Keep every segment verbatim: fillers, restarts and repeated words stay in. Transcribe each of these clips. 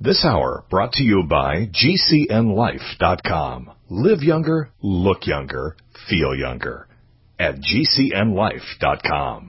This hour brought to you by G C N life dot com. Live younger, look younger, feel younger at G C N life dot com.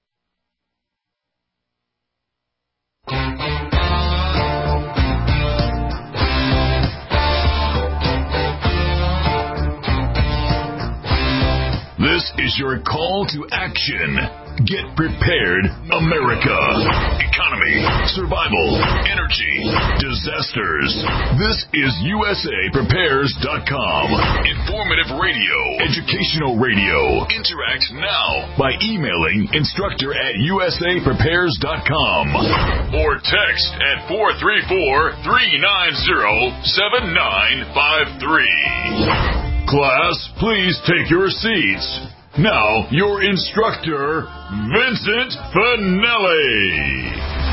This is your call to action. Get prepared, America. Economy, survival, energy, disasters. This is U S A Prepares dot com. Informative radio, educational radio. Interact now by emailing instructor at U S A Prepares dot com or text at four three four, three nine zero, seven nine five three. Class, please take your seats. Now, your instructor, Vincent Finelli.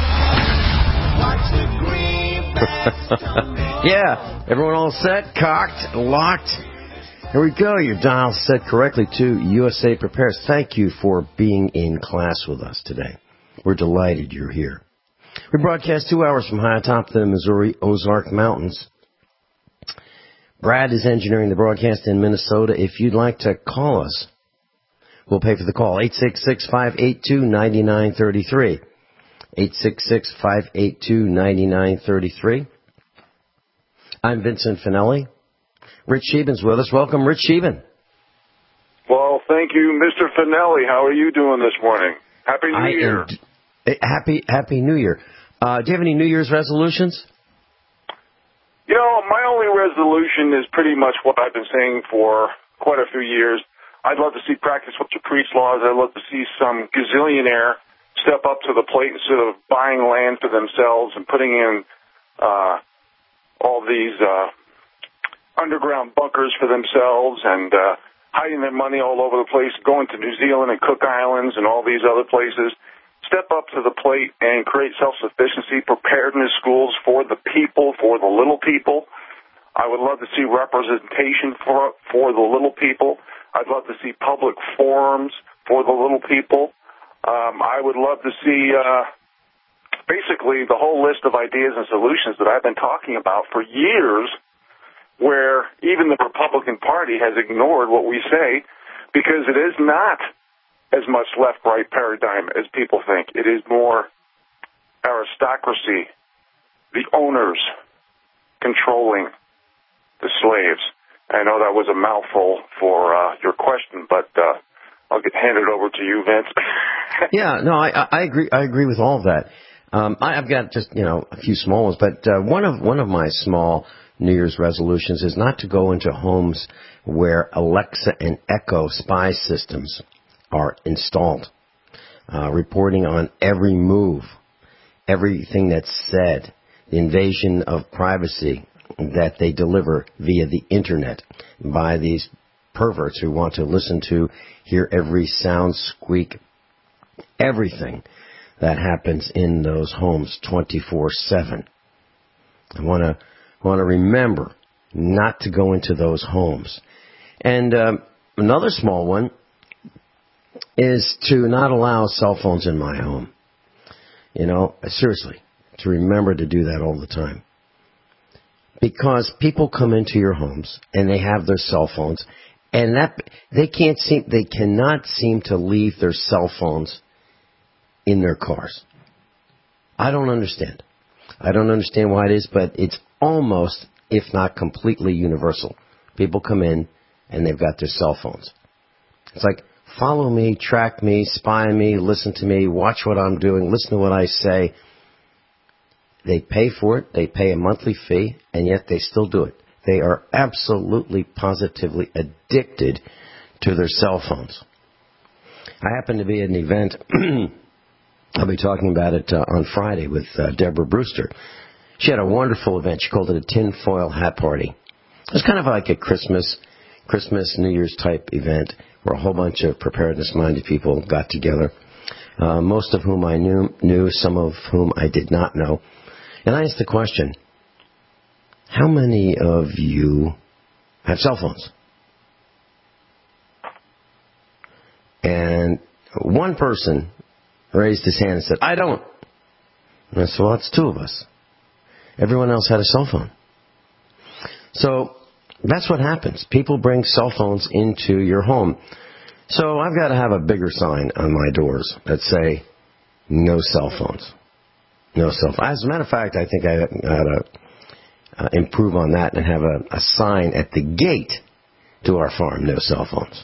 Yeah, everyone all set, cocked, locked. Here we go. Your dial set correctly to U S A Prepares. Thank you for being in class with us today. We're delighted you're here. We broadcast two hours from high atop the Missouri Ozark Mountains. Brad is engineering the broadcast in Minnesota. If you'd like to call us, we'll pay for the call. eight six six, five eight two, nine nine three three. eight six six, five eight two, nine nine three three. I'm Vincent Finelli. Rich Sheehan's with us. Welcome, Rich Sheehan. Well, thank you, Mister Finelli. How are you doing this morning? Happy New I Year. Am, happy, happy New Year. Uh, do you have any New Year's resolutions? You know, my only resolution is pretty much what I've been saying for quite a few years. I'd love to see practice what the priest laws. I'd love to see some gazillionaire step up to the plate instead of buying land for themselves and putting in uh, all these uh, underground bunkers for themselves and uh, hiding their money all over the place, going to New Zealand and Cook Islands and all these other places. Step up to the plate and create self-sufficiency, preparedness schools for the people, for the little people. I would love to see representation for for the little people. I'd love to see public forums for the little people. Um, I would love to see uh, basically the whole list of ideas and solutions that I've been talking about for years, where even the Republican Party has ignored what we say because it is not as much left-right paradigm as people think. It is more aristocracy, the owners controlling the slaves. I know that was a mouthful for uh, your question, but uh, I'll get hand it over to you, Vince. Yeah, no, I, I agree. I agree with all of that. Um, I, I've got just you know a few small ones, but uh, one of one of my small New Year's resolutions is not to go into homes where Alexa and Echo spy systems are installed, uh, reporting on every move, everything that's said, the invasion of privacy that they deliver via the internet by these perverts who want to listen to, hear every sound, squeak, everything that happens in those homes twenty-four seven. I want to want to remember not to go into those homes. And um, another small one is to not allow cell phones in my home. You know, seriously, to remember to do that all the time. Because people come into your homes and they have their cell phones, and that they can't seem, they cannot seem to leave their cell phones in their cars. I don't understand. I don't understand why it is, but it's almost, if not completely universal. People come in and they've got their cell phones. It's like, follow me, track me, spy me, listen to me, watch what I'm doing, listen to what I say. They pay for it, they pay a monthly fee, and yet they still do it. They are absolutely, positively addicted to their cell phones. I happen to be at an event, I'll be talking about it uh, on Friday with uh, Deborah Brewster. She had a wonderful event. She called it a tinfoil hat party. It was kind of like a Christmas, Christmas, New Year's type event where a whole bunch of preparedness-minded people got together, uh, most of whom I knew, knew, some of whom I did not know. And I asked the question, how many of you have cell phones? And one person raised his hand and said, I don't. And I said, well, that's two of us. Everyone else had a cell phone. So that's what happens. People bring cell phones into your home. So I've got to have a bigger sign on my doors that say, no cell phones. No cell phones. As a matter of fact, I think I ought to uh, improve on that and have a, a sign at the gate to our farm, no cell phones.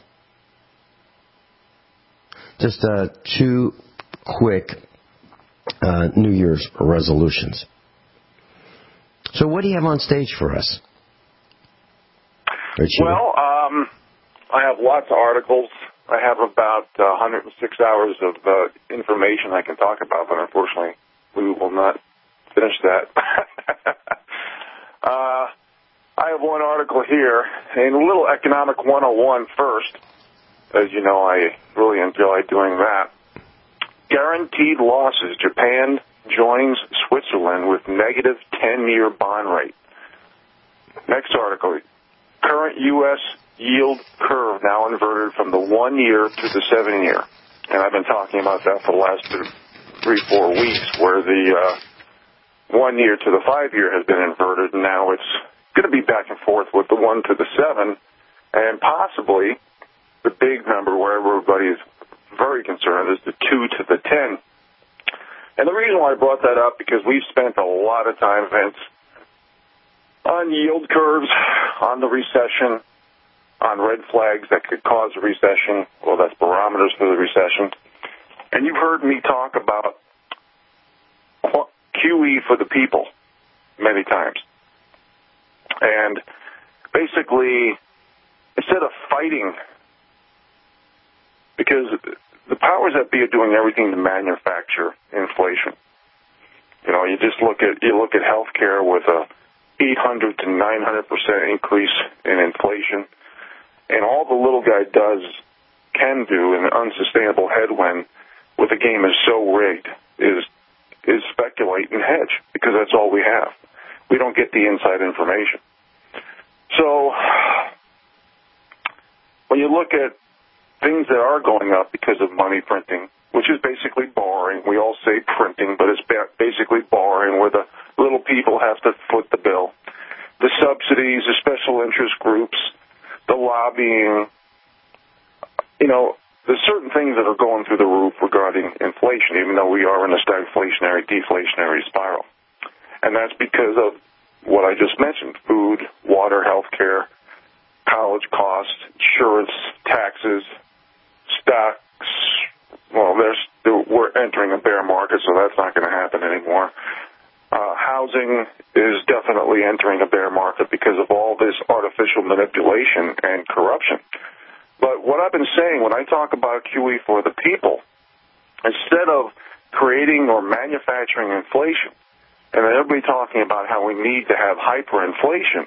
Just uh, two quick uh, New Year's resolutions. So what do you have on stage for us? Well, um, I have lots of articles. I have about uh, one hundred six hours of uh, information I can talk about, but unfortunately we will not finish that. uh, I have one article here, and a little Economic one oh one first. As you know, I really enjoy doing that. Guaranteed losses. Japan joins Switzerland with negative ten-year bond rate. Next article. Current U S yield curve now inverted from the one-year to the seven-year. And I've been talking about that for the last three, four weeks, where the uh, one-year to the five-year has been inverted, and now it's going to be back and forth with the one to the seven, and possibly the big number where everybody is very concerned is the two to the ten. And the reason why I brought that up, because we've spent a lot of time, Vince, on yield curves, on the recession, on red flags that could cause a recession. Well, that's barometers for the recession. And you've heard me talk about Q E for the people many times. And basically, instead of fighting, because the powers that be are doing everything to manufacture inflation. You know, you just look at you look at healthcare with a eight hundred to nine hundred percent increase in inflation, and all the little guy does can do in an unsustainable headwind with the game is so rigged is is speculate and hedge, because that's all we have. We don't get the inside information. So when you look at things that are going up because of money printing, which is basically borrowing. We all say printing, but it's basically borrowing, where the little people have to foot the bill. The subsidies, the special interest groups, the lobbying, you know, there's certain things that are going through the roof regarding inflation, even though we are in a stagflationary, deflationary spiral. And that's because of what I just mentioned: food, water, healthcare, college costs, insurance, taxes, stocks. Well, there's, we're entering a bear market, so that's not going to happen anymore. Uh, housing is definitely entering a bear market because of all this artificial manipulation and corruption. But what I've been saying when I talk about Q E for the people, instead of creating or manufacturing inflation, and everybody talking about how we need to have hyperinflation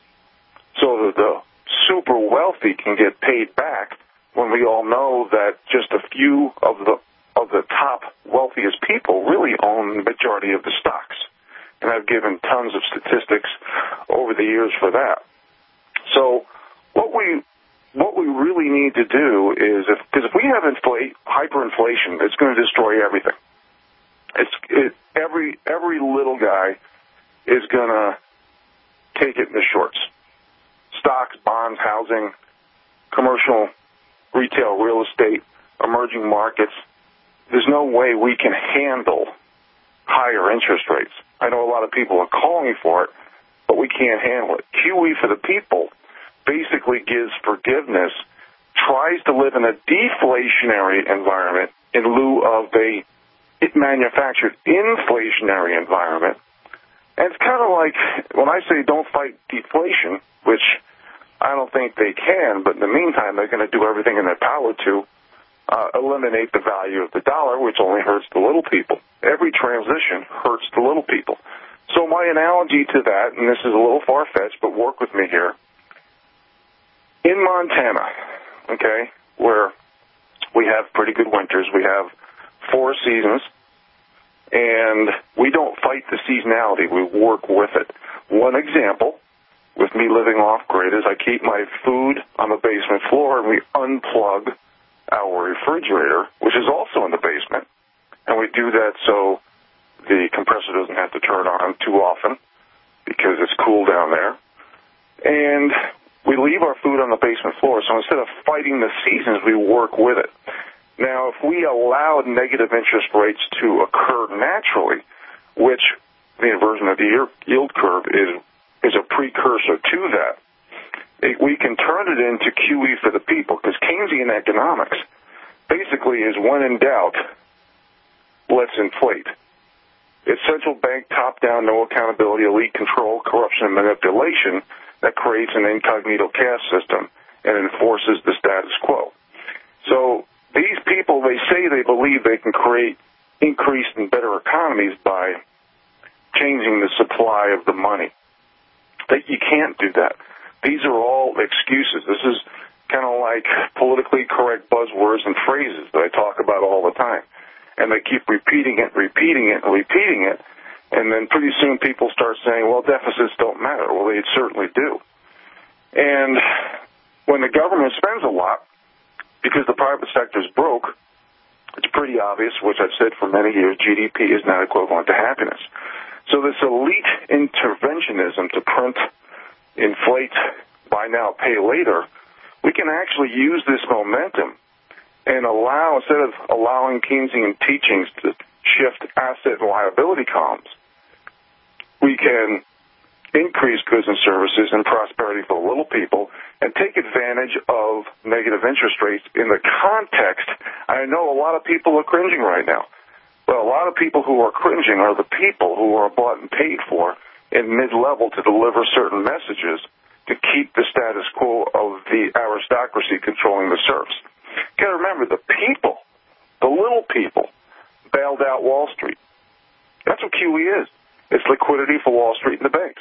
so that the super wealthy can get paid back, when we all know that just a few of the of the top wealthiest people really own the majority of the stocks. And I've given tons of statistics over the years for that. So what we what we really need to do is, if because if we have inflate, hyperinflation, it's going to destroy everything. It's it, every every little guy is going to take it in the shorts. Stocks, bonds, housing, commercial, retail, real estate, emerging markets. There's no way we can handle higher interest rates. I know a lot of people are calling for it, but we can't handle it. Q E for the people basically gives forgiveness, tries to live in a deflationary environment in lieu of a manufactured inflationary environment. And it's kind of like when I say don't fight deflation, which I don't think they can, but in the meantime, they're going to do everything in their power to uh, eliminate the value of the dollar, which only hurts the little people. Every transition hurts the little people. So my analogy to that, and this is a little far-fetched, but work with me here. In Montana, okay, where we have pretty good winters, we have four seasons, and we don't fight the seasonality. We work with it. One example, with me living off-grid, is I keep my food on the basement floor, and we unplug our refrigerator, which is also in the basement. And we do that so the compressor doesn't have to turn on too often. down there, and we leave our food on the basement floor. So instead of fighting the seasons, we work with it. Now, if we allowed negative interest rates to occur naturally, which the inversion of the yield curve is is a precursor to that, it, we can turn it into Q E for the people, because Keynesian economics basically is when in doubt, let's inflate. It's central bank top-down, no accountability, elite control, corruption, and manipulation that creates an incognito caste system and enforces the status quo. So these people, they say they believe they can create increased and better economies by changing the supply of the money. That you can't do that. These are all excuses. This is kind of like politically correct buzzwords and phrases that I talk about all the time. And they keep repeating it, repeating it, and repeating it. And then pretty soon people start saying, well, deficits don't matter. Well, they certainly do. And when the government spends a lot, because the private sector is broke, it's pretty obvious, which I've said for many years, G D P is not equivalent to happiness. So this elite interventionism to print, inflate, buy now, pay later, we can actually use this momentum and allow, instead of allowing Keynesian teachings to shift asset and liability columns, we can increase goods and services and prosperity for the little people and take advantage of negative interest rates in the context. I know a lot of people are cringing right now. But a lot of people who are cringing are the people who are bought and paid for in mid-level to deliver certain messages to keep the status quo of the aristocracy controlling the serfs. You got to remember, the people, the little people, bailed out Wall Street. That's what Q E is. It's liquidity for Wall Street and the banks.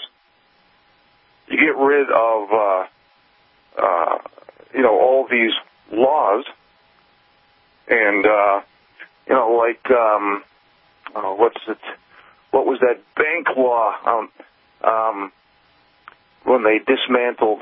You get rid of, uh, uh, you know, all these laws and, uh, you know, like, um, uh, what's it, what was that bank law, um, um, when they dismantled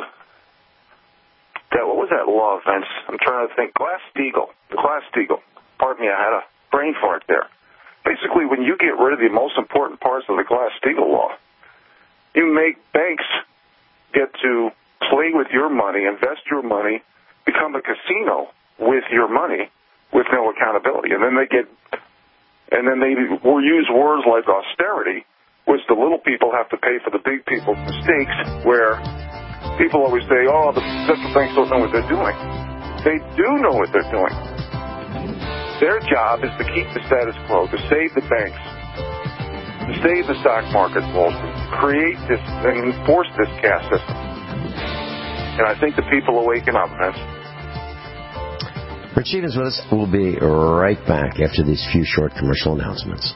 that, what was that law, Vince? I'm trying to think. Glass-Steagall. Glass-Steagall. Pardon me, I had a brain fart there. Basically, when you get rid of the most important parts of the Glass-Steagall law, you make banks get to play with your money, invest your money, become a casino with your money with no accountability. And then they get, and then they will use words like austerity, which the little people have to pay for the big people's mistakes, where people always say, oh, the central banks don't know what they're doing. They do know what they're doing. Their job is to keep the status quo, to save the banks, to save the stock market, Wall Street, create this and enforce this caste system. And I think the people are waking up, Vince. Rich Stevens with us. We'll be right back after these few short commercial announcements.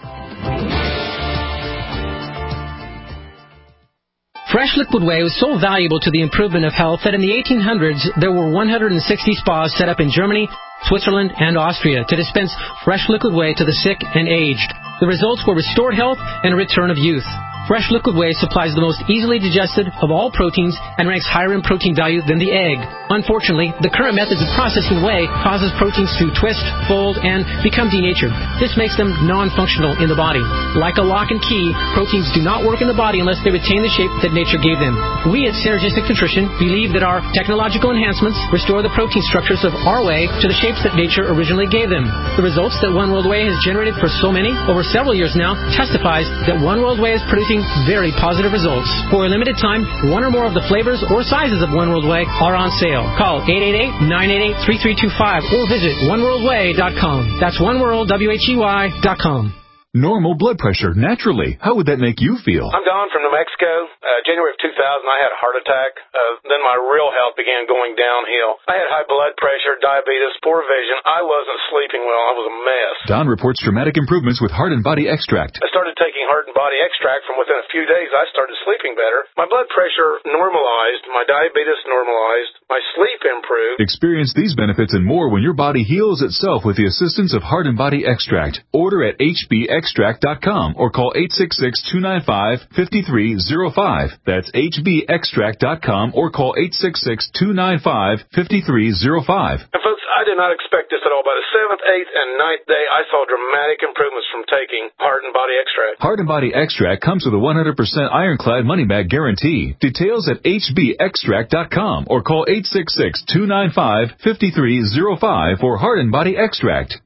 Fresh liquid whey was so valuable to the improvement of health that in the eighteen hundreds there were one hundred sixty spas set up in Germany, Switzerland, and Austria to dispense fresh liquid whey to the sick and aged. The results were restored health and a return of youth. Fresh liquid whey supplies the most easily digested of all proteins and ranks higher in protein value than the egg. Unfortunately, the current methods of processing whey causes proteins to twist, fold, and become denatured. This makes them non-functional in the body. Like a lock and key, proteins do not work in the body unless they retain the shape that nature gave them. We at Synergistic Nutrition believe that our technological enhancements restore the protein structures of our whey to the shapes that nature originally gave them. The results that One World Whey has generated for so many, over several years now, testifies that One World Whey is producing very positive results. For a limited time, one or more of the flavors or sizes of One World Whey are on sale. Call eight eight eight, nine eight eight, three three two five or visit one world way dot com. That's one world, W H E Y dot com. Normal blood pressure, naturally. How would that make you feel? I'm Don from New Mexico. Uh, January of two thousand, I had a heart attack. Uh, then my real health began going downhill. I had high blood pressure, diabetes, poor vision. I wasn't sleeping well. I was a mess. Don reports dramatic improvements with Heart and Body Extract. I started taking Heart and Body Extract. From within a few days, I started sleeping better. My blood pressure normalized. My diabetes normalized. My sleep improved. Experience these benefits and more when your body heals itself with the assistance of Heart and Body Extract. Order at H B extract dot com or call eight six six, two nine five, five three zero five. That's H B extract dot com or call eight six six, two nine five, five three zero five. And folks, I did did not expect this at all. By the seventh, eighth, and ninth day, I saw dramatic improvements from taking Heart and Body Extract. Heart and Body Extract comes with a one hundred percent ironclad money-back guarantee. Details at H B extract dot com or call eight six six, two nine five, five three zero five for Heart and Body Extract.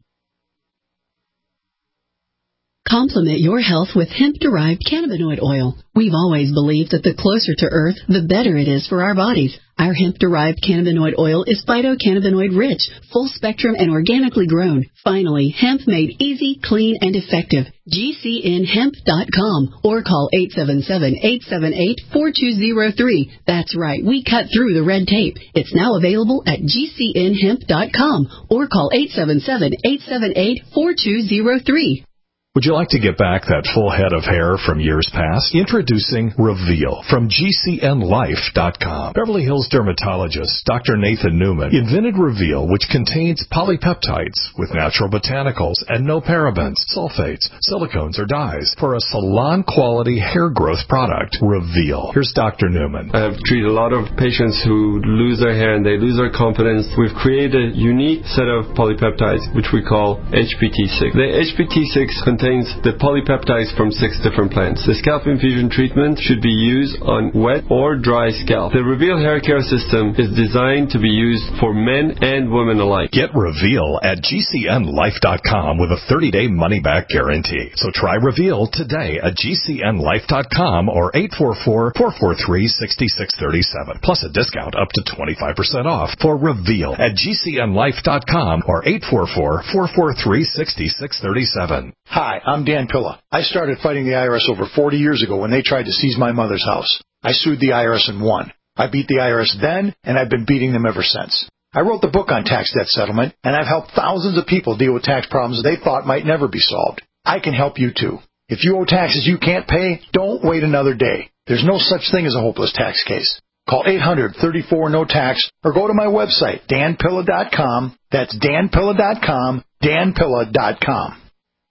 Complement your health with hemp-derived cannabinoid oil. We've always believed that the closer to Earth, the better it is for our bodies. Our hemp-derived cannabinoid oil is phytocannabinoid-rich, full-spectrum, and organically grown. Finally, hemp made easy, clean, and effective. G C N hemp dot com or call eight seven seven, eight seven eight, four two zero three. That's right, we cut through the red tape. It's now available at G C N hemp dot com or call eight seven seven, eight seven eight, four two zero three. Would you like to get back that full head of hair from years past? Introducing Reveal from G C N life dot com. Beverly Hills dermatologist Doctor Nathan Newman invented Reveal, which contains polypeptides with natural botanicals and no parabens, sulfates, silicones, or dyes for a salon-quality hair growth product. Reveal. Here's Doctor Newman. I have treated a lot of patients who lose their hair and they lose their confidence. We've created a unique set of polypeptides, which we call H P T six. The H P T six contains the polypeptides from six different plants. The scalp infusion treatment should be used on wet or dry scalp. The Reveal hair care system is designed to be used for men and women alike. Get Reveal at G C N life dot com with a thirty-day money-back guarantee. So try Reveal today at G C N life dot com or eight four four, four four three, six six three seven. Plus a discount up to twenty-five percent off for Reveal at G C N life dot com or eight four four, four four three, six six three seven. Hi, I'm Dan Pilla. I started fighting the I R S over forty years ago when they tried to seize my mother's house. I sued the I R S and won. I beat the I R S then, and I've been beating them ever since. I wrote the book on tax debt settlement, and I've helped thousands of people deal with tax problems they thought might never be solved. I can help you too. If you owe taxes you can't pay, don't wait another day. There's no such thing as a hopeless tax case. Call eight hundred, thirty-four, no tax or go to my website, dan pilla dot com. That's dan pilla dot com, dan pilla dot com.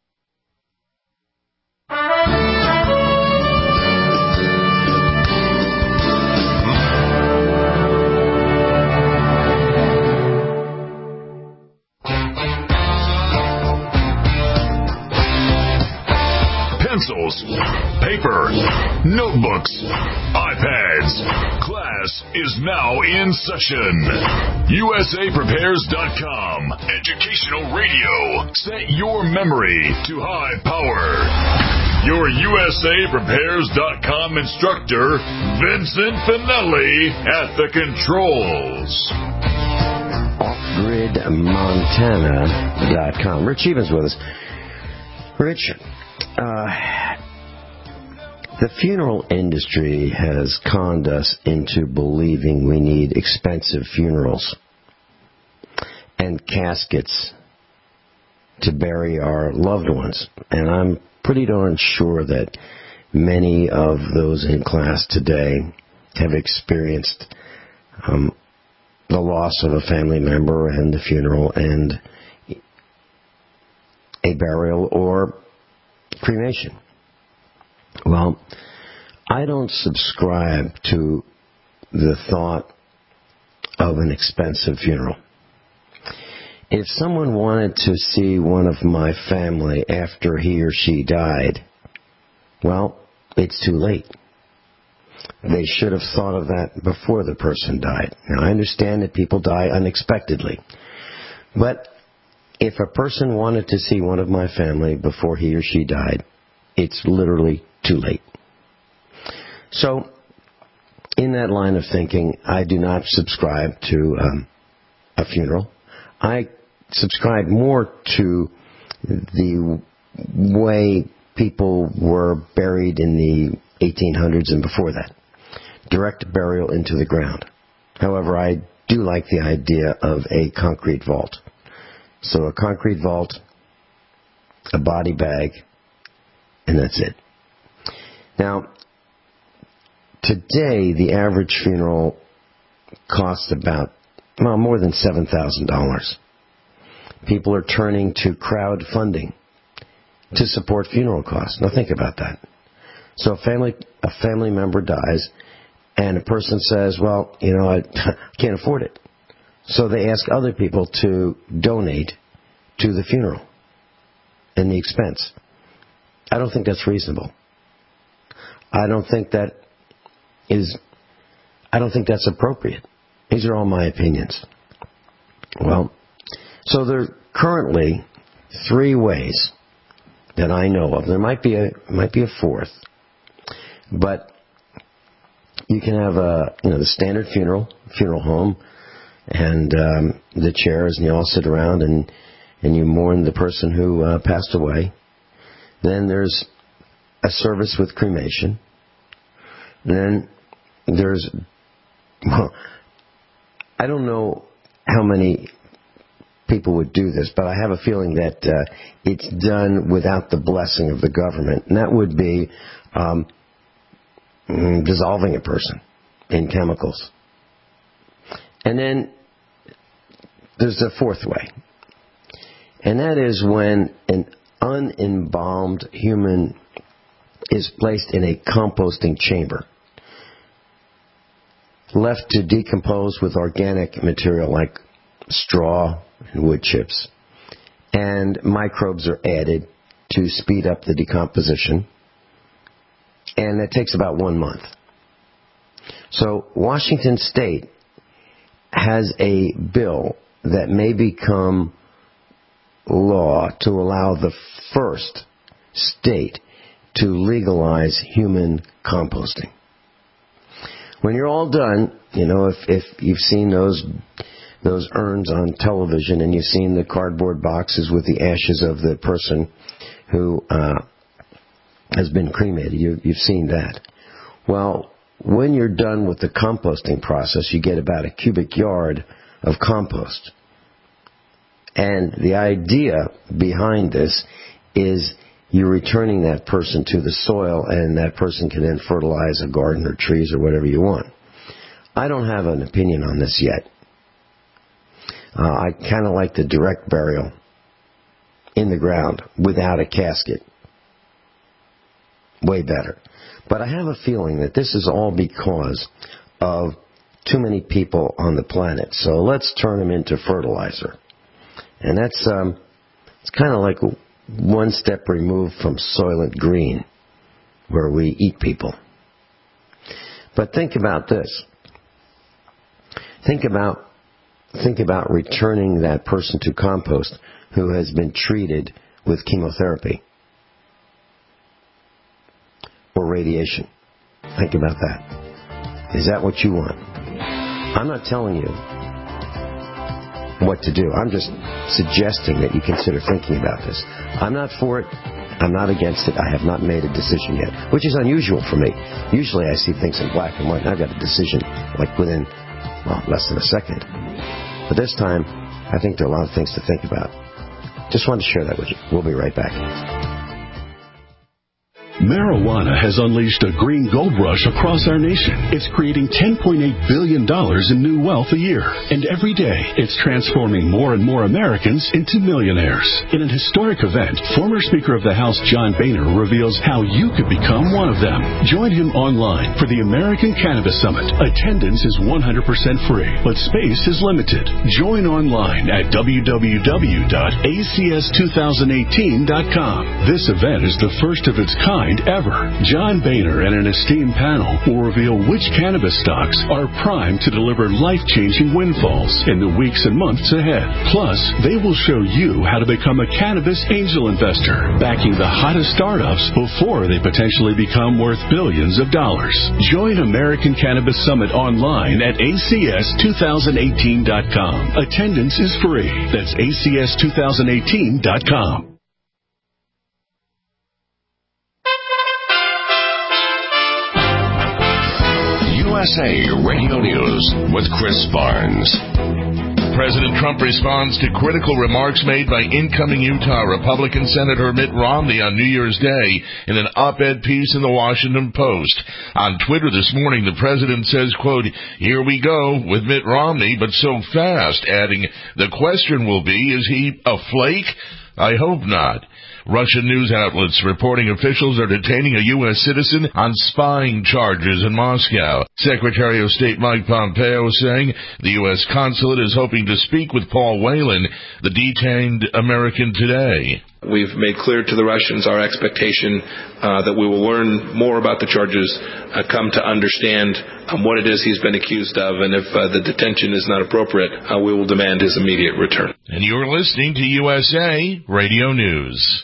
Pencils, paper, notebooks, iPads. Class is now in session. U S A prepares dot com. Educational radio. Set your memory to high power. Your U S A prepares dot com instructor, Vincent Finelli, at the controls. off grid montana dot com. Rich Evans with us. Rich, Uh, the funeral industry has conned us into believing we need expensive funerals and caskets to bury our loved ones. And I'm pretty darn sure that many of those in class today have experienced um, the loss of a family member and the funeral and a burial or cremation. Well, I don't subscribe to the thought of an expensive funeral. If someone wanted to see one of my family after he or she died, well, it's too late. They should have thought of that before the person died. Now, I understand that people die unexpectedly, but if a person wanted to see one of my family before he or she died, it's literally too late. So, in that line of thinking, I do not subscribe to um, a funeral. I subscribe more to the way people were buried in the eighteen hundreds and before that. Direct burial into the ground. However, I do like the idea of a concrete vault. So a concrete vault, a body bag, and that's it. Now, today the average funeral costs about, well, more than seven thousand dollars. People are turning to crowdfunding to support funeral costs. Now think about that. So a family, a family member dies, and a person says, well, you know, I can't afford it. So they ask other people to donate to the funeral and the expense. I don't think that's reasonable. I don't think that is, I don't think that's appropriate. These are all my opinions. Well, so there are currently three ways that I know of. There might be a might be a fourth, but you can have a you know the standard funeral funeral home, and um, the chairs, and you all sit around and and you mourn the person who uh, passed away. Then there's a service with cremation. And then there's, well, I don't know how many people would do this, but I have a feeling that uh, it's done without the blessing of the government. And that would be um, dissolving a person in chemicals. And then there's the fourth way. And that is when an unembalmed human is placed in a composting chamber, left to decompose with organic material like straw and wood chips, and microbes are added to speed up the decomposition, and it takes about one month. So Washington State has a bill that may become law to allow the first state to legalize human composting. When you're all done, you know, if, if you've seen those those urns on television and you've seen the cardboard boxes with the ashes of the person who uh, has been cremated, you, you've seen that. Well, when you're done with the composting process, you get about a cubic yard of compost. And the idea behind this is you're returning that person to the soil, and that person can then fertilize a garden or trees or whatever you want. I don't have an opinion on this yet. Uh, I kind of like the direct burial in the ground without a casket. Way better. But I have a feeling that this is all because of too many people on the planet. So let's turn them into fertilizer. And that's um, it's kind of like one step removed from Soylent Green, where we eat people. But think about this. Think about think about returning that person to compost who has been treated with chemotherapy or radiation. Think about that. Is that what you want? I'm not telling you what to do. I'm just suggesting that you consider thinking about this. I'm not for it. I'm not against it. I have not made a decision yet, which is unusual for me. Usually I see things in black and white, and I've got a decision like within, well, less than a second. But this time, I think there are a lot of things to think about. Just wanted to share that with you. We'll be right back. Marijuana has unleashed a green gold rush across our nation. It's creating ten point eight billion dollars in new wealth a year. And every day, it's transforming more and more Americans into millionaires. In an historic event, former Speaker of the House John Boehner reveals how you could become one of them. Join him online for the American Cannabis Summit. Attendance is one hundred percent free, but space is limited. Join online at w w w dot a c s two thousand eighteen dot com. This event is the first of its kind ever. John Boehner and an esteemed panel will reveal which cannabis stocks are primed to deliver life-changing windfalls in the weeks and months ahead. Plus, they will show you how to become a cannabis angel investor, backing the hottest startups before they potentially become worth billions of dollars. Join American Cannabis Summit online at a c s two thousand eighteen dot com. Attendance is free. That's a c s two thousand eighteen dot com. U S A Radio News with Chris Barnes. President Trump responds to critical remarks made by incoming Utah Republican Senator Mitt Romney on New Year's Day in an op-ed piece in the Washington Post. On Twitter this morning, the president says, quote, "Here we go with Mitt Romney, but so fast," adding, "The question will be, is he a flake?" I hope not. Russian news outlets reporting officials are detaining a U S citizen on spying charges in Moscow. Secretary of State Mike Pompeo saying the U S consulate is hoping to speak with Paul Whelan, the detained American, today. We've made clear to the Russians our expectation uh, that we will learn more about the charges, uh, come to understand um, what it is he's been accused of, and if uh, the detention is not appropriate, uh, we will demand his immediate return. And you're listening to U S A Radio News.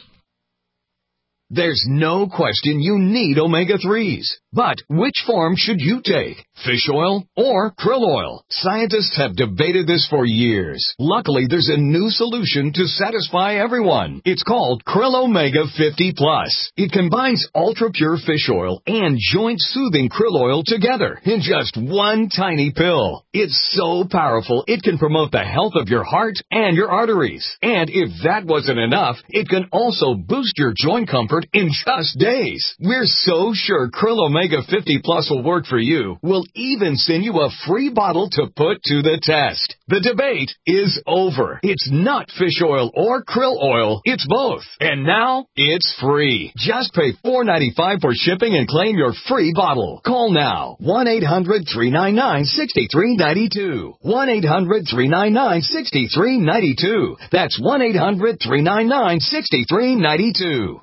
There's no question you need omega threes. But which form should you take? Fish oil or krill oil? Scientists have debated this for years. Luckily, there's a new solution to satisfy everyone. It's called Krill Omega fifty plus. It combines ultra-pure fish oil and joint-soothing krill oil together in just one tiny pill. It's so powerful, it can promote the health of your heart and your arteries. And if that wasn't enough, it can also boost your joint comfort in just days. We're so sure Krill Omega fifty plus will work for you. We'll even send you a free bottle to put to the test. The debate is over. It's not fish oil or krill oil. It's both. And now it's free. Just pay four dollars and ninety-five cents for shipping and claim your free bottle. Call now. one eight hundred three nine nine six three nine two. one eight hundred three nine nine six three nine two. That's one eight hundred three nine nine six three nine two.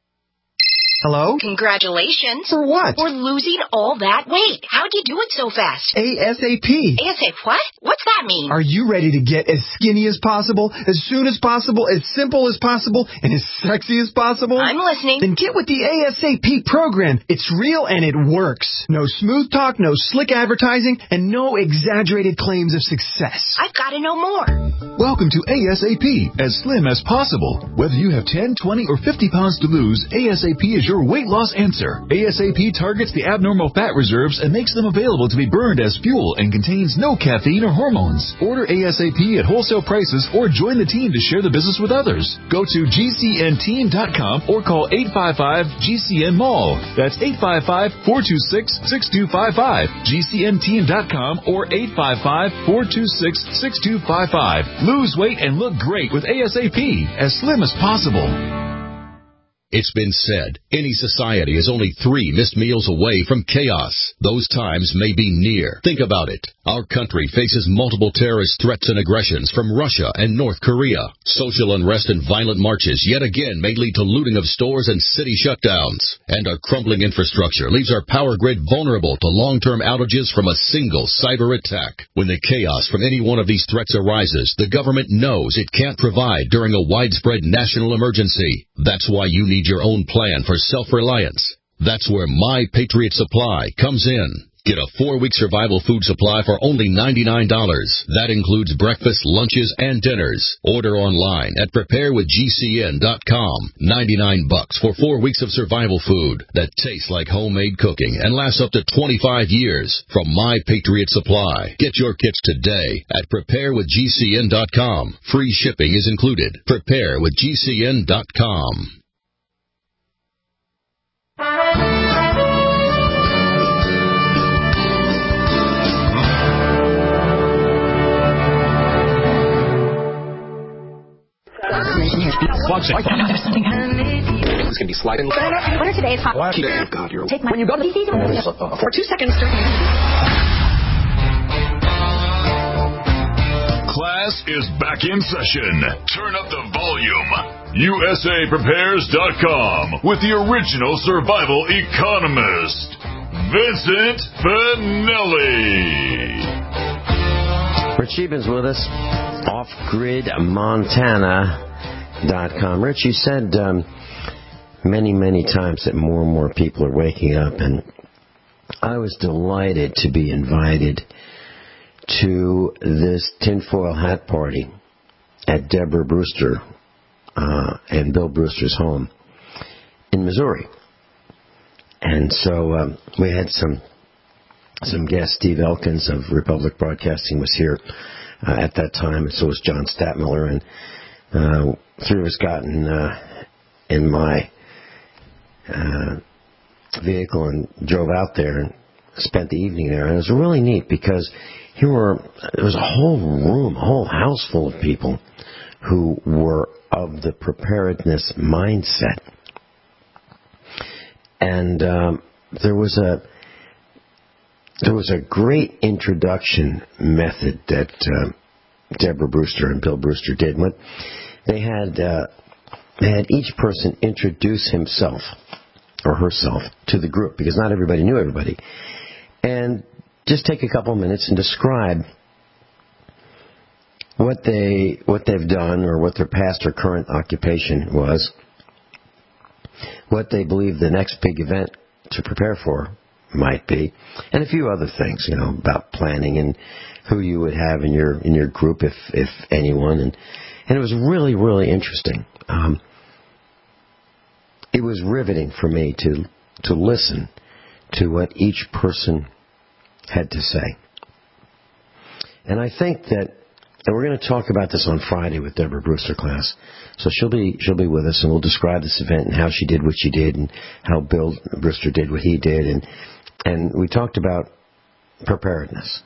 Hello? Congratulations. For what? For losing all that weight. How'd you do it so fast? ASAP. ASAP what? What's that mean? Are you ready to get as skinny as possible, as soon as possible, as simple as possible, and as sexy as possible? I'm listening. Then get with the ASAP program. It's real and it works. No smooth talk, no slick advertising, and no exaggerated claims of success. I've got to know more. Welcome to ASAP, as slim as possible. Whether you have ten, twenty, or fifty pounds to lose, ASAP is your weight loss answer. ASAP targets the abnormal fat reserves and makes them available to be burned as fuel and contains no caffeine or hormones. Order ASAP at wholesale prices or join the team to share the business with others. Go to G C N team dot com or call eight five five G C N mall. That's eight five five, four two six, six two five five. G C N team dot com or eight five five, four two six, six two five five. Lose weight and look great with ASAP, as slim as possible. It's been said, any society is only three missed meals away from chaos. Those times may be near. Think about it. Our country faces multiple terrorist threats and aggressions from Russia and North Korea. Social unrest and violent marches yet again may lead to looting of stores and city shutdowns. And our crumbling infrastructure leaves our power grid vulnerable to long-term outages from a single cyber attack. When the chaos from any one of these threats arises, the government knows it can't provide during a widespread national emergency. That's why you need your own plan for self-reliance. That's where My Patriot Supply comes in. Get a four-week survival food supply for only ninety-nine dollars. That includes breakfast, lunches, and dinners. Order online at prepare with G C N dot com. ninety-nine bucks for four weeks of survival food that tastes like homemade cooking and lasts up to twenty-five years from My Patriot Supply. Get your kits today at prepare with G C N dot com. Free shipping is included. prepare with G C N dot com. It's gonna be sliding. What are today's hot? What? Oh, God, you're. Take my. When you go to the for two seconds. Class is back in session. Turn up the volume. U S A Prepares dot com with the original survival economist, Vincent Finelli. Rich Eben's with us, off grid montana dot com. Rich, you said um, many, many times that more and more people are waking up, and I was delighted to be invited to this tinfoil hat party at Deborah Brewster uh, and Bill Brewster's home in Missouri. And so um, we had some some guests. Steve Elkins of Republic Broadcasting was here uh, at that time, and so was John Statmiller. And uh, three of us got in, uh, in my uh, vehicle and drove out there and spent the evening there. And it was really neat because here were there was a whole room, a whole house full of people who were of the preparedness mindset. And um, there was a there was a great introduction method that uh, Deborah Brewster and Bill Brewster did. What they had uh, they had each person introduce himself or herself to the group, because not everybody knew everybody, and just take a couple of minutes and describe what they what they've done or what their past or current occupation was, what they believe the next big event to prepare for might be, and a few other things, you know, about planning and who you would have in your in your group, if if anyone, and and it was really really interesting. Um, it was riveting for me to to listen to what each person had to say, and I think that. And we're going to talk about this on Friday with Deborah Brewster class. So she'll be she'll be with us, and we'll describe this event and how she did what she did, and how Bill Brewster did what he did, and and we talked about preparedness.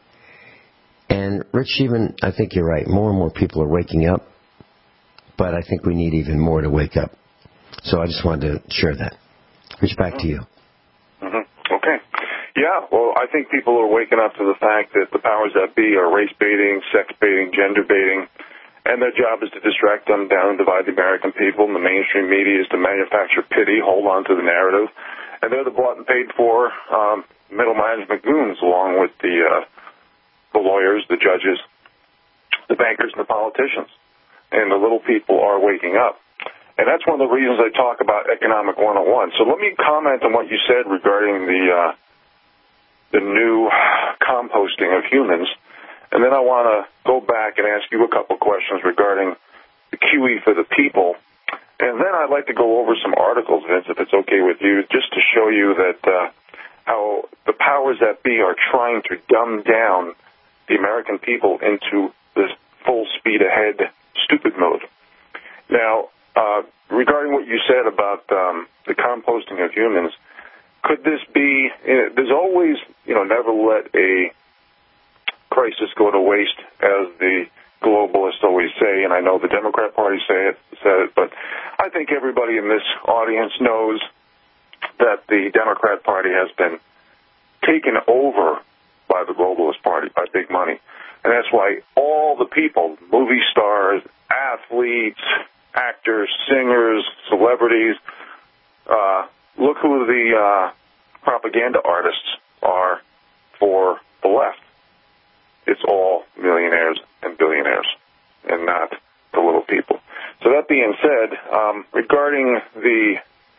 And Rich, even I think you're right. More and more people are waking up, but I think we need even more to wake up. So I just wanted to share that. Rich, back to you. Mm-hmm. Okay. Yeah, well, I think people are waking up to the fact that the powers that be are race baiting, sex baiting, gender baiting, and their job is to distract them, down and divide the American people. And the mainstream media is to manufacture pity, hold on to the narrative, and they're the bought and paid for um, middle management goons, along with the uh, the lawyers, the judges, the bankers, and the politicians. And the little people are waking up. And that's one of the reasons I talk about Economic one oh one. So let me comment on what you said regarding the uh, the new composting of humans, and then I want to go back and ask you a couple questions regarding the Q E for the people, and then I'd like to go over some articles, Vince, if it's okay with you, just to show you that uh, how the powers that be are trying to dumb down the American people into this full speed ahead stupid mode. Now, uh, regarding what you said about um, the composting of humans, could this be, you know, there's always, you know, never let a crisis go to waste, as the globalists always say, and I know the Democrat Party say it, said it, but I think everybody in this audience knows that the Democrat Party has been taken over by the globalist party, by big money. And that's why all the people, movie stars, athletes, actors, singers, celebrities, uh, look who the uh, propaganda artists are for the left. It's all millionaires and billionaires, and not the little people. So that being said, um, regarding the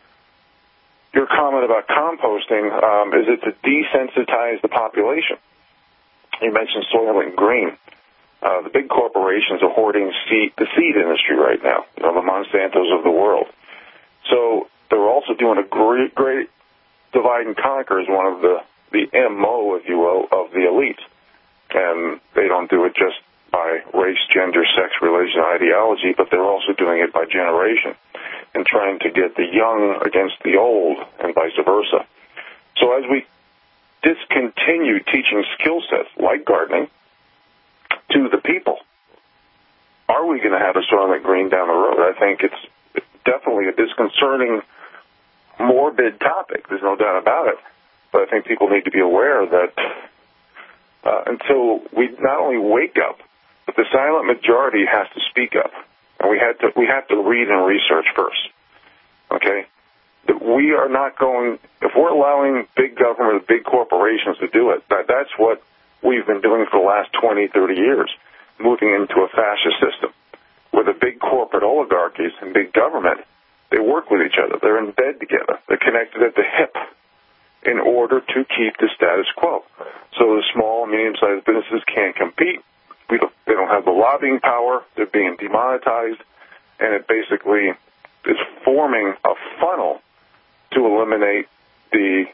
your comment about composting, um, is it to desensitize the population? You mentioned Soylent Green. Uh, the big corporations are hoarding seed, the seed industry right now, you know, the Monsantos of the world. So they're also doing a great, great divide and conquer is one of the, the M O, if you will, of the elite. And they don't do it just by race, gender, sex, religion, ideology, but they're also doing it by generation and trying to get the young against the old and vice versa. So as we discontinue teaching skill sets like gardening to the people, are we going to have a Soylent Green down the road? I think it's definitely a disconcerting, morbid topic. There's no doubt about it. But I think people need to be aware that uh, until we not only wake up, but the silent majority has to speak up. And we had to we have to read and research first. Okay? That we are not going, if we're allowing big government, big corporations to do it, that, that's what we've been doing for the last twenty, thirty years, moving into a fascist system where the big corporate oligarchies and big government, they work with each other. They're in bed together. They're connected at the hip in order to keep the status quo. So the small and medium-sized businesses can't compete. We don't, they don't have the lobbying power. They're being demonetized. And it basically is forming a funnel to eliminate the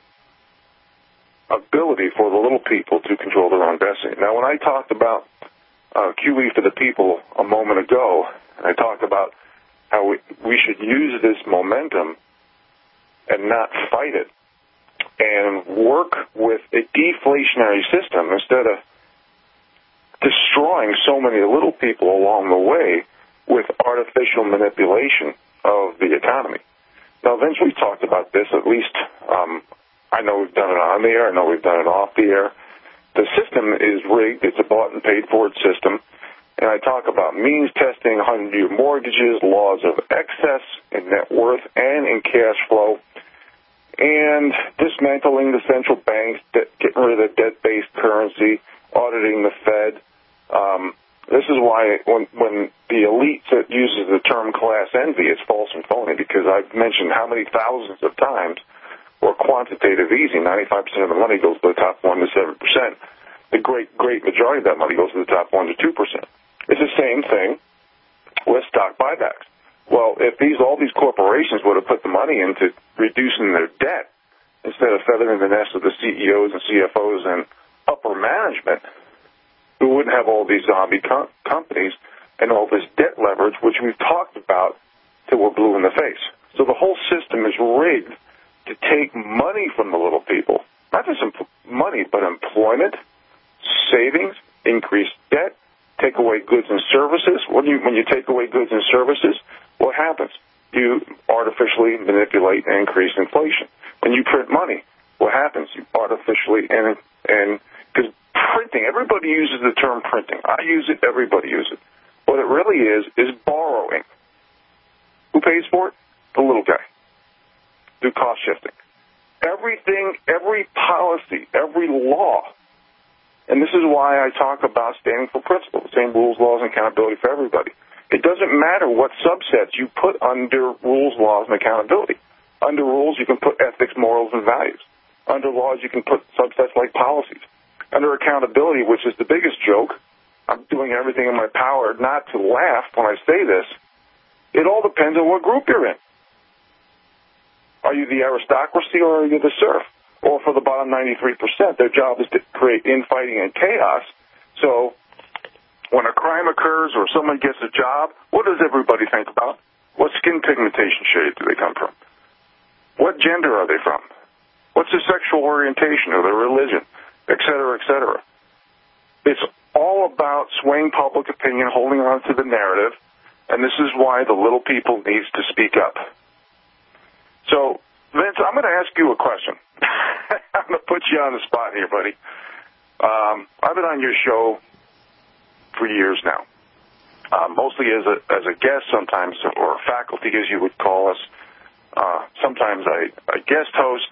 ability for the little people to control their own destiny. Now, when I talked about uh, Q E for the people a moment ago, and I talked about how we, we should use this momentum and not fight it, and work with a deflationary system instead of destroying so many little people along the way, with artificial manipulation of the economy. Now, Vince, we've talked about this at least. Um, I know we've done it on the air. I know we've done it off the air. The system is rigged. It's a bought and paid for system. And I talk about means testing, hundred-year mortgages, laws of excess in net worth and in cash flow, and dismantling the central banks, getting rid of the debt-based currency, auditing the Fed. Um, this is why when, when the elite uses the term class envy, it's false and phony, because I've mentioned how many thousands of times or quantitative easing, ninety-five percent of the money goes to the top one to seven percent. The great, great majority of that money goes to the top one to two percent. It's the same thing with stock buybacks. Well, if these all these corporations would have put the money into reducing their debt instead of feathering the nest of the C E Os and C F Os and upper management, we wouldn't have all these zombie com- companies and all this debt leverage, which we've talked about till we're blue in the face. So the whole system is rigged to take money from the little people, not just em- money, but employment, savings, increased debt, take away goods and services. When you, when you take away goods and services, what happens? You artificially manipulate and increase inflation. When you print money, what happens? You artificially, and, and, because printing, everybody uses the term printing. I use it, everybody uses it. What it really is, is borrowing. Who pays for it? The little guy. Do cost shifting. Everything, every policy, every law. And this is why I talk about standing for principle, the same rules, laws, and accountability for everybody. It doesn't matter what subsets you put under rules, laws, and accountability. Under rules, you can put ethics, morals, and values. Under laws, you can put subsets like policies. Under accountability, which is the biggest joke, I'm doing everything in my power not to laugh when I say this. It all depends on what group you're in. Are you the aristocracy or are you the serf? Or for the bottom ninety-three percent, their job is to create infighting and chaos. So when a crime occurs or someone gets a job, what does everybody think about? What skin pigmentation shade do they come from? What gender are they from? What's their sexual orientation or their religion, et cetera, et cetera? It's all about swaying public opinion, holding on to the narrative, and this is why the little people needs to speak up. So, Vince, I'm going to ask you a question. I'm going to put you on the spot here, buddy. Um, I've been on your show for years now, uh, mostly as a as a guest sometimes, or faculty, as you would call us. Uh, sometimes I, I guest host.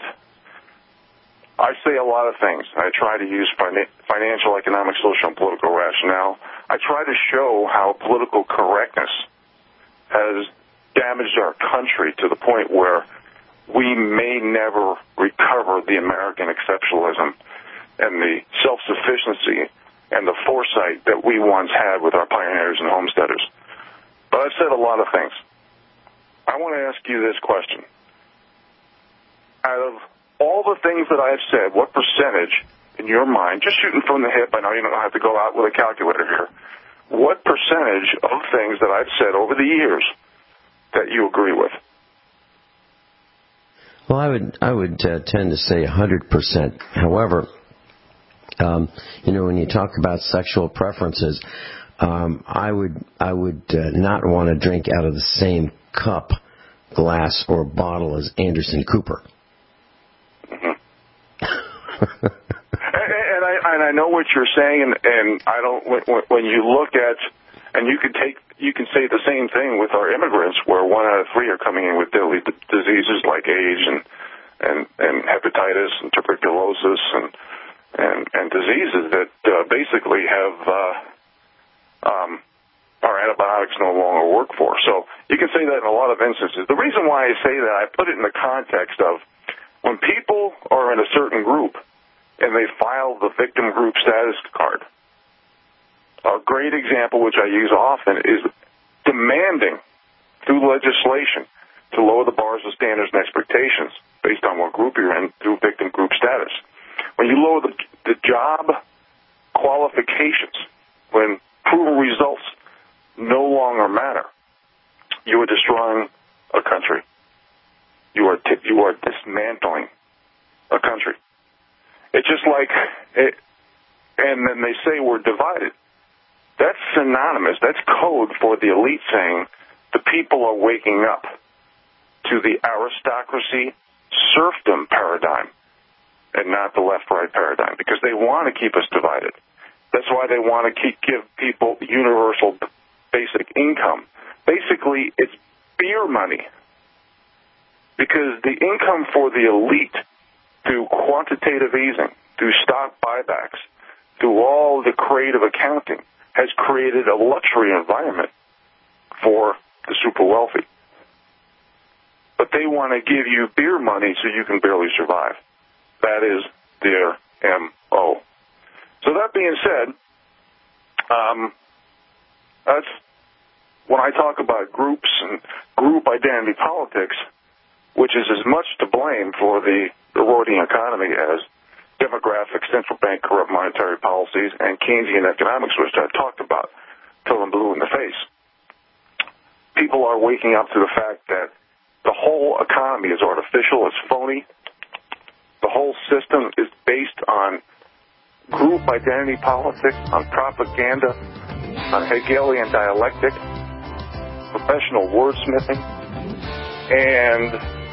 I say a lot of things. I try to use fin- financial, economic, social, and political rationale. I try to show how political correctness has damaged our country to the point where we may never recover the American exceptionalism and the self-sufficiency and the foresight that we once had with our pioneers and homesteaders. But I've said a lot of things. I want to ask you this question. Out of all the things that I've said, what percentage, in your mind, just shooting from the hip, I know you don't have to go out with a calculator here, what percentage of things that I've said over the years that you agree with? Well, I would I would uh, tend to say one hundred percent. However, um, you know, when you talk about sexual preferences, um, I would I would uh, not want to drink out of the same cup, glass, or bottle as Anderson Cooper. and, and, I, and I know what you're saying, and, and I don't. When, when you look at, and you can take, you can say the same thing with our immigrants, where one out of three are coming in with deadly diseases like AIDS and and, and hepatitis and tuberculosis and and, and diseases that uh, basically have uh, um, our antibiotics no longer work for. So you can say that in a lot of instances. The reason why I say that, I put it in the context of when people are in a certain group and they file the victim group status card. A great example, which I use often, is demanding through legislation to lower the bars of standards and expectations based on what group you're in through victim group status. When you lower the, the job qualifications, when proven results no longer matter, you are destroying a country. You are t- you are dismantling a country. It's just like, it, and then they say we're divided. That's synonymous. That's code for the elite saying the people are waking up to the aristocracy serfdom paradigm and not the left-right paradigm, because they want to keep us divided. That's why they want to keep give people universal basic income. Basically, it's beer money, because the income for the elite through quantitative easing, through stock buybacks, through all the creative accounting, has created a luxury environment for the super wealthy. But they want to give you beer money so you can barely survive. That is their M O. So that being said, um, that's when I talk about groups and group identity politics, which is as much to blame for the eroding economy as demographics, central bank corrupt monetary policies, and Keynesian economics, which I talked about till I'm blue in the face. People are waking up to the fact that the whole economy is artificial, it's phony. The whole system is based on group identity politics, on propaganda, on Hegelian dialectic, professional wordsmithing, and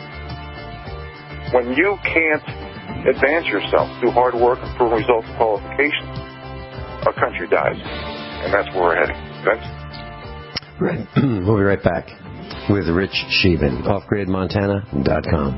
when you can't advance yourself through hard work and proven results and qualifications, our country dies. And that's where we're heading. Thanks. Right. We'll be right back with Rich Sheehan, off grid montana dot com.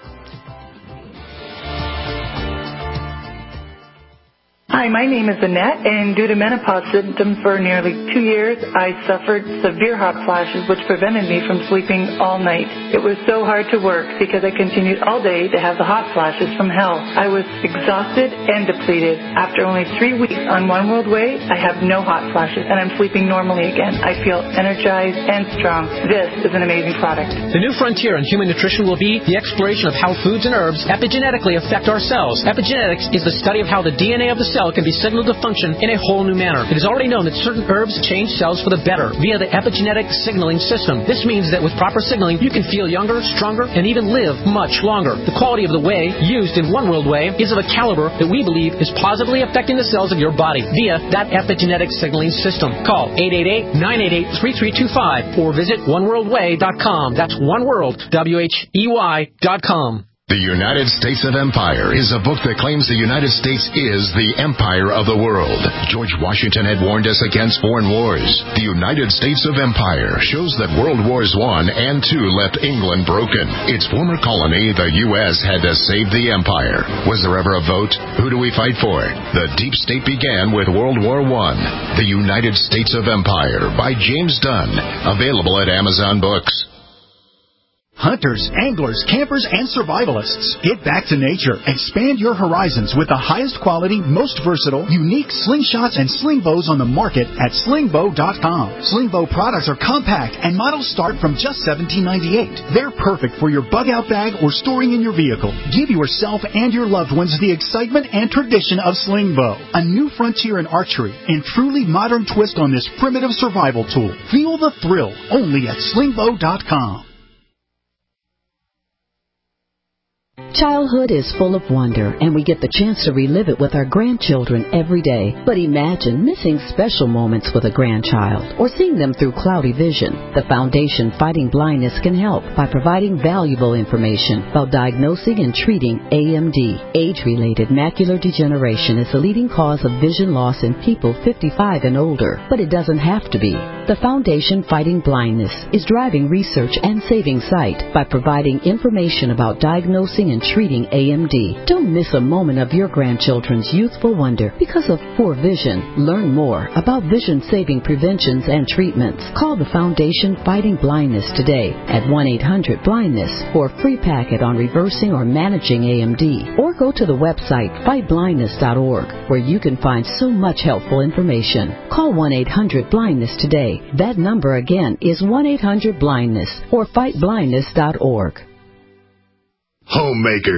Hi, my name is Annette, and due to menopause symptoms for nearly two years, I suffered severe hot flashes which prevented me from sleeping all night. It was so hard to work because I continued all day to have the hot flashes from hell. I was exhausted and depleted. After only three weeks on One World Way, I have no hot flashes, and I'm sleeping normally again. I feel energized and strong. This is an amazing product. The new frontier in human nutrition will be the exploration of how foods and herbs epigenetically affect our cells. Epigenetics is the study of how the D N A of the cell can be signaled to function in a whole new manner. It is already known that certain herbs change cells for the better via the epigenetic signaling system. This means that with proper signaling, you can feel younger, stronger, and even live much longer. The quality of the whey used in One World Whey is of a caliber that we believe is positively affecting the cells of your body via that epigenetic signaling system. Call eight eight eight, nine eight eight, three three two five or visit one world way dot com. That's One World, W H E Y dot com. The United States of Empire is a book that claims the United States is the empire of the world. George Washington had warned us against foreign wars. The United States of Empire shows that World Wars One and Two left England broken. Its former colony, the U S, had to save the empire. Was there ever a vote? Who do we fight for? The deep state began with World War One. The United States of Empire by James Dunn. Available at Amazon Books. Hunters, anglers, campers, and survivalists. Get back to nature. Expand your horizons with the highest quality, most versatile, unique slingshots and sling bows on the market at sling bow dot com. Sling bow products are compact and models start from just seventeen ninety-eight. They're perfect for your bug out bag or storing in your vehicle. Give yourself and your loved ones the excitement and tradition of sling bow. A new frontier in archery and truly modern twist on this primitive survival tool. Feel the thrill only at sling bow dot com. Childhood is full of wonder, and we get the chance to relive it with our grandchildren every day. But imagine missing special moments with a grandchild or seeing them through cloudy vision. The Foundation Fighting Blindness can help by providing valuable information about diagnosing and treating A M D. Age-related macular degeneration is the leading cause of vision loss in people fifty-five and older, but it doesn't have to be. The Foundation Fighting Blindness is driving research and saving sight by providing information about diagnosing and treating A M D. Don't miss a moment of your grandchildren's youthful wonder because of poor vision. Learn more about vision-saving preventions and treatments. Call the Foundation Fighting Blindness today at one eight hundred blindness for a free packet on reversing or managing A M D. Or go to the website fight blindness dot org where you can find so much helpful information. Call one eight hundred blindness today. That number again is one eight hundred blindness or fight blindness dot org. Homemakers,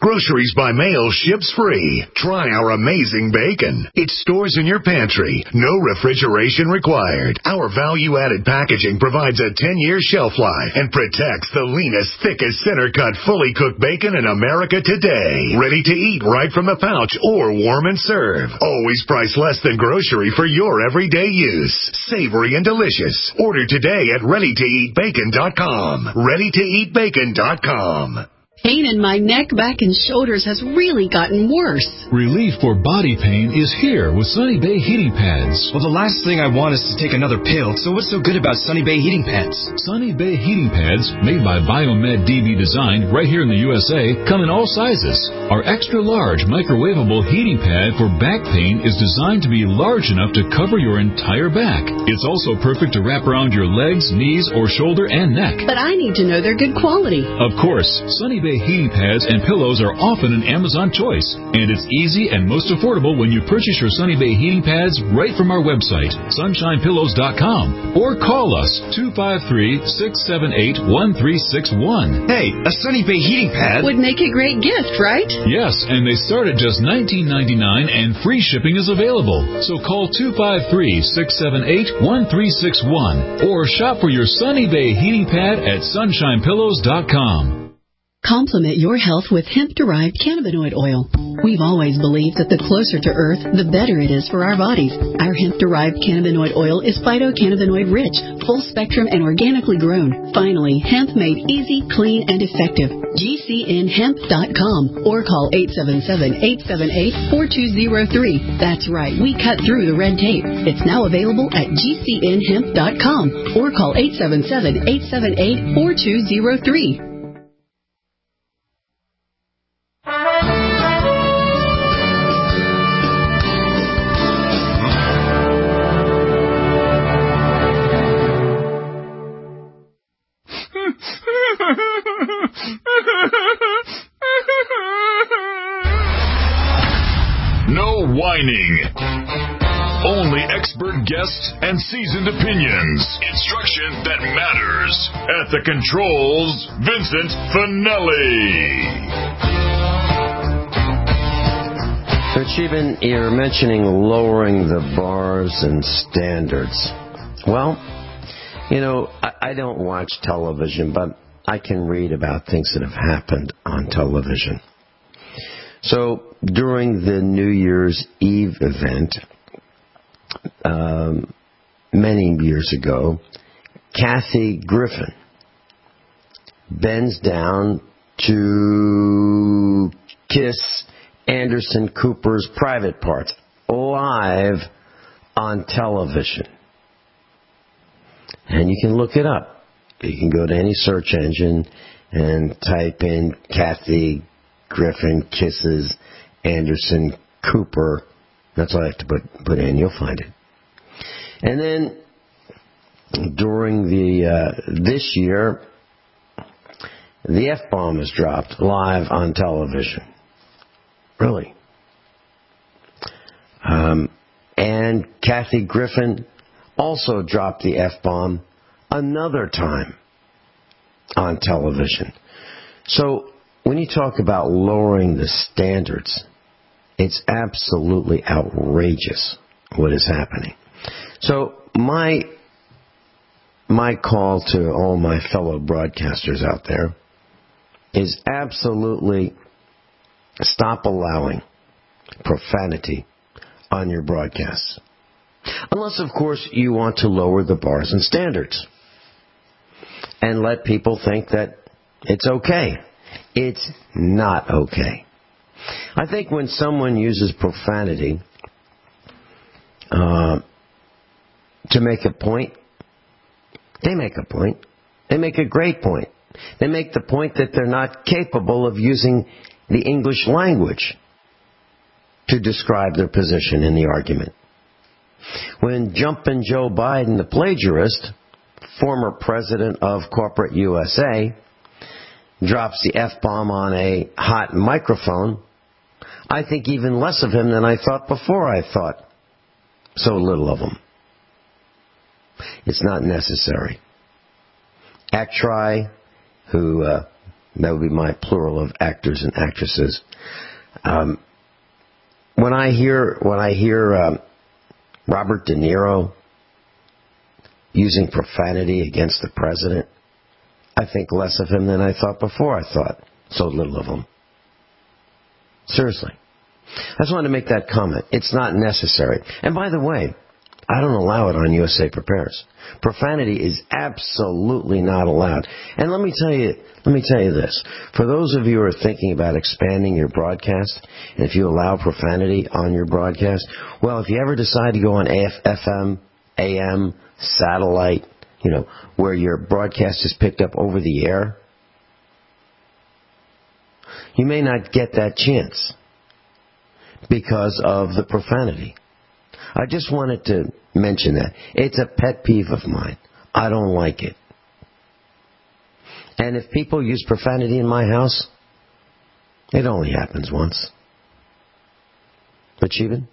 Groceries by mail ships free. Try our amazing bacon. It stores in your pantry. No refrigeration required. Our value-added packaging provides a ten-year shelf life and protects the leanest, thickest, center-cut, fully cooked bacon in America today. Ready to eat right from the pouch or warm and serve. Always priced less than grocery for your everyday use. Savory and delicious. Order today at ready to eat bacon dot com. ready to eat bacon dot com. Pain in my neck, back, and shoulders has really gotten worse. Relief for body pain is here with Sunny Bay heating pads. Well, the last thing I want is to take another pill, so what's so good about Sunny Bay heating pads? Sunny Bay heating pads, made by Biomed D B Design right here in the U S A, come in all sizes. Our extra large microwavable heating pad for back pain is designed to be large enough to cover your entire back. It's also perfect to wrap around your legs, knees, or shoulder and neck. But I need to know they're good quality. Of course, Sunny Bay heating pads and pillows are often an Amazon choice, and it's easy and most affordable when you purchase your Sunny Bay heating pads right from our website, sunshine pillows dot com, or call us two five three, six seven eight, one three six one. Hey, a Sunny Bay heating pad would make a great gift, right? Yes, and they start at just nineteen ninety-nine and free shipping is available. So call two five three, six seven eight, one three six one or shop for your Sunny Bay heating pad at sunshine pillows dot com. Complement your health with hemp-derived cannabinoid oil. We've always believed that the closer to Earth, the better it is for our bodies. Our hemp-derived cannabinoid oil is phytocannabinoid-rich, full-spectrum, and organically grown. Finally, hemp made easy, clean, and effective. G C N hemp dot com or call eight seven seven, eight seven eight, four two zero three. That's right, we cut through the red tape. It's now available at G C N hemp dot com or call eight seven seven, eight seven eight, four two zero three. No whining. Only expert guests and seasoned opinions. Instruction that matters. At the controls, Vincent Finelli. So, Cheevan, you're mentioning lowering the bars and standards. Well, you know, I, I don't watch television, but I can read about things that have happened on television. So, during the New Year's Eve event, um, many years ago, Kathy Griffin bends down to kiss Anderson Cooper's private parts live on television. And you can look it up. You can go to any search engine and type in Kathy Griffin kisses Anderson Cooper. That's all I have to put, put in. You'll find it. And then during the uh, this year, the F-bomb is dropped live on television. Really. Um, and Kathy Griffin also dropped the F-bomb another time on television. So when you talk about lowering the standards, it's absolutely outrageous what is happening. So my my call to all my fellow broadcasters out there is absolutely stop allowing profanity on your broadcasts. Unless, of course, you want to lower the bars and standards and let people think that it's okay. It's not okay. I think when someone uses profanity uh, to make a point, they make a point. They make a great point. They make the point that they're not capable of using the English language to describe their position in the argument. When Jumpin' Joe Biden, the plagiarist, former president of corporate U S A, drops the F-bomb on a hot microphone, I think even less of him than I thought before I thought so little of him. It's not necessary. Aktry, who uh, That would be my plural of actors and actresses. Um, when I hear when I hear um, Robert De Niro using profanity against the president, I think less of him than I thought before I thought so little of him. Seriously. I just wanted to make that comment. It's not necessary. And by the way, I don't allow it on U S A Prepares. Profanity is absolutely not allowed. And let me tell you, let me tell you this. For those of you who are thinking about expanding your broadcast, and if you allow profanity on your broadcast, well, if you ever decide to go on A F, F M, A M, satellite, you know, where your broadcast is picked up over the air, you may not get that chance because of the profanity. I just wanted to mention that. It's a pet peeve of mine. I don't like it. And if people use profanity in my house, it only happens once. But Sheevan?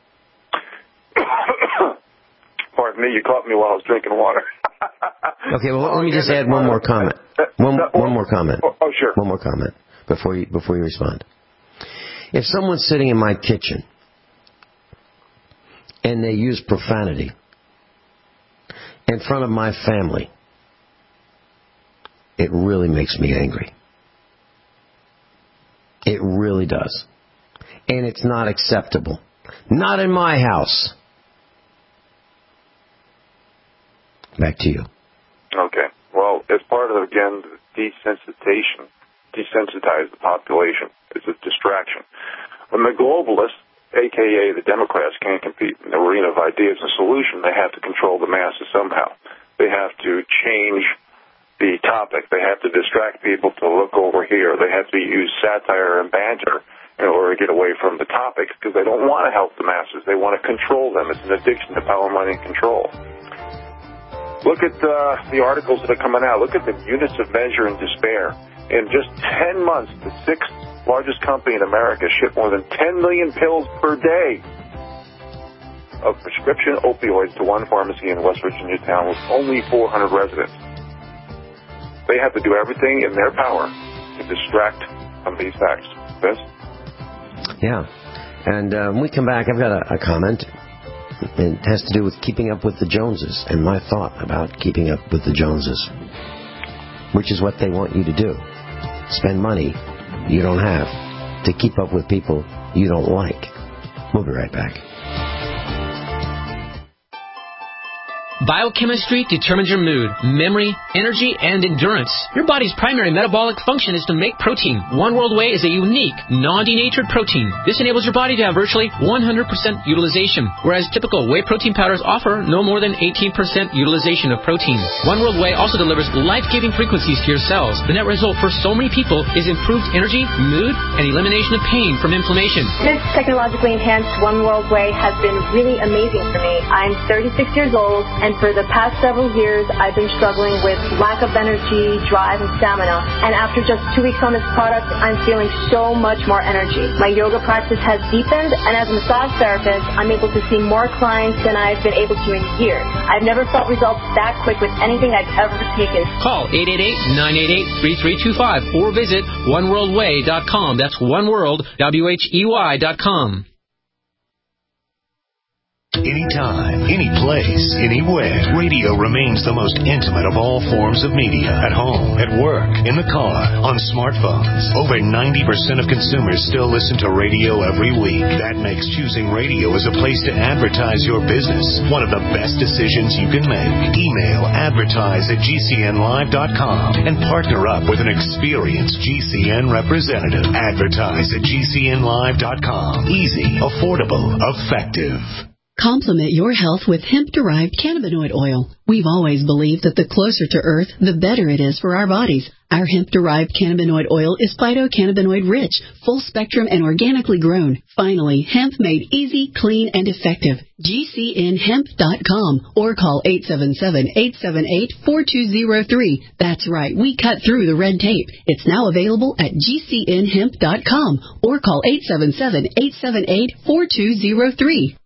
Pardon me, you caught me while I was drinking water. Okay, well, let me just add one more comment. One, one more comment. Oh, sure. One more comment before you, before you respond. If someone's sitting in my kitchen and they use profanity in front of my family, it really makes me angry. It really does. And it's not acceptable. Not in my house. Back to you. Okay. Well, as part of, again, the desensitization, desensitize the population. It's a distraction. When the globalists, a k a the Democrats, can't compete in the arena of ideas and solution, they have to control the masses somehow. They have to change the topic. They have to distract people to look over here. They have to use satire and banter in order to get away from the topic because they don't want to help the masses. They want to control them. It's an addiction to power, money, and control. Look at uh, the articles that are coming out. Look at the units of measure and despair. In just ten months, the sixth largest company in America shipped more than ten million pills per day of prescription opioids to one pharmacy in West Virginia town with only four hundred residents. They have to do everything in their power to distract from these facts. Vince? Yeah. And uh, when we come back, I've got a, a comment. It has to do with keeping up with the Joneses and my thought about keeping up with the Joneses, which is what they want you to do. Spend money you don't have to keep up with people you don't like. We'll be right back. Biochemistry determines your mood, memory, energy, and endurance. Your body's primary metabolic function is to make protein. One World Whey is a unique, non-denatured protein. This enables your body to have virtually one hundred percent utilization, whereas typical whey protein powders offer no more than eighteen percent utilization of protein. One World Whey also delivers life-giving frequencies to your cells. The net result for so many people is improved energy, mood, and elimination of pain from inflammation. This technologically enhanced One World Whey has been really amazing for me. I'm thirty-six years old, and for the past several years, I've been struggling with lack of energy, drive, and stamina. And after just two weeks on this product, I'm feeling so much more energy. My yoga practice has deepened, and as a massage therapist, I'm able to see more clients than I've been able to in years. I've never felt results that quick with anything I've ever taken. Call eight eight eight, nine eight eight, three three two five or visit one world way dot com. That's oneworld, W H E Y dot com. Anytime, any place, anywhere, radio remains the most intimate of all forms of media. At home, at work, in the car, on smartphones. Over ninety percent of consumers still listen to radio every week. That makes choosing radio as a place to advertise your business one of the best decisions you can make. Email advertise at G C N live dot com and partner up with an experienced G C N representative. Advertise at G C N live dot com. Easy, affordable, effective. Complement your health with hemp-derived cannabinoid oil. We've always believed that the closer to Earth, the better it is for our bodies. Our hemp-derived cannabinoid oil is phytocannabinoid rich, full spectrum, and organically grown. Finally, hemp made easy, clean, and effective. G C N hemp dot com or call eight seven seven, eight seven eight, four two zero three. That's right, we cut through the red tape. It's now available at G C N hemp dot com or call eight seven seven, eight seven eight, four two zero three.